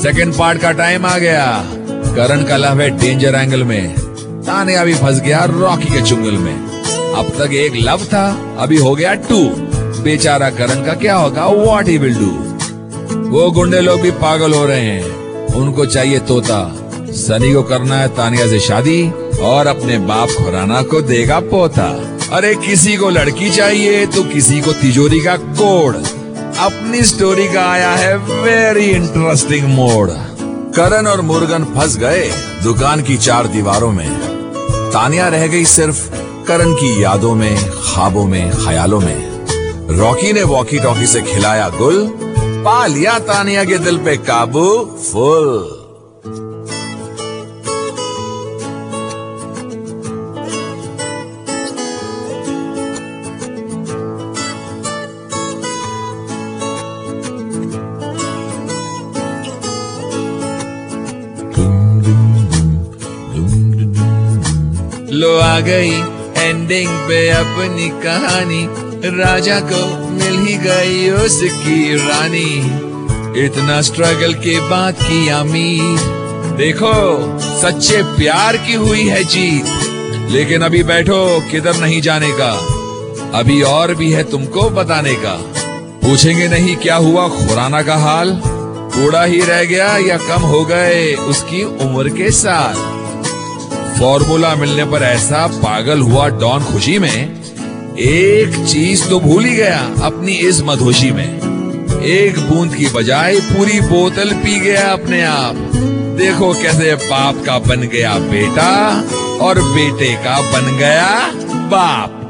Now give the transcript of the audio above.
Second part का time आ गया। करण का लव है डेंजर एंगल में, तानिया भी फंस गया रॉकी के चुंगल में। अब तक एक लव था, अभी हो गया 2। बेचारा करण का क्या होगा, व्हाट ही विल डू। वो गुंडे लोग भी पागल हो रहे हैं, उनको चाहिए तोता। सनी को करना है तानिया से शादी और अपने बाप खुराना को देगा पोता। अरे किसी को लड़की चाहिए तो किसी को तिजोरी का कोड। अपनी स्टोरी का आया है वेरी इंटरेस्टिंग मोड। करण और मुर्गन फंस गए दुकान की 4 दीवारों में। तानिया रह गई सिर्फ करण की यादों में, ख्वाबों में, ख्यालों में। रॉकी ने वॉकी टॉकी से खिलाया गुल, पा लिया तानिया के दिल पे काबू फुल। लो आ गई एंडिंग पे अपनी कहानी, राजा को मिल ही गई उसकी रानी। इतना स्ट्रगल के बाद की अमीर, देखो सच्चे प्यार की हुई है जीत। लेकिन अभी बैठो, किधर नहीं जाने का, अभी और भी है तुमको बताने का। पूछेंगे नहीं क्या हुआ खुराना का हाल, बूढ़ा ही रह गया या कम हो गए उसकी उम्र के साथ। फॉर्मूला मिलने पर ऐसा पागल हुआ डॉन खुशी में, एक चीज तो भूल ही गया अपनी इस मधोशी में। एक बूंद की बजाय पूरी बोतल पी गया अपने आप। देखो कैसे बाप का बन गया बेटा और बेटे का बन गया बाप।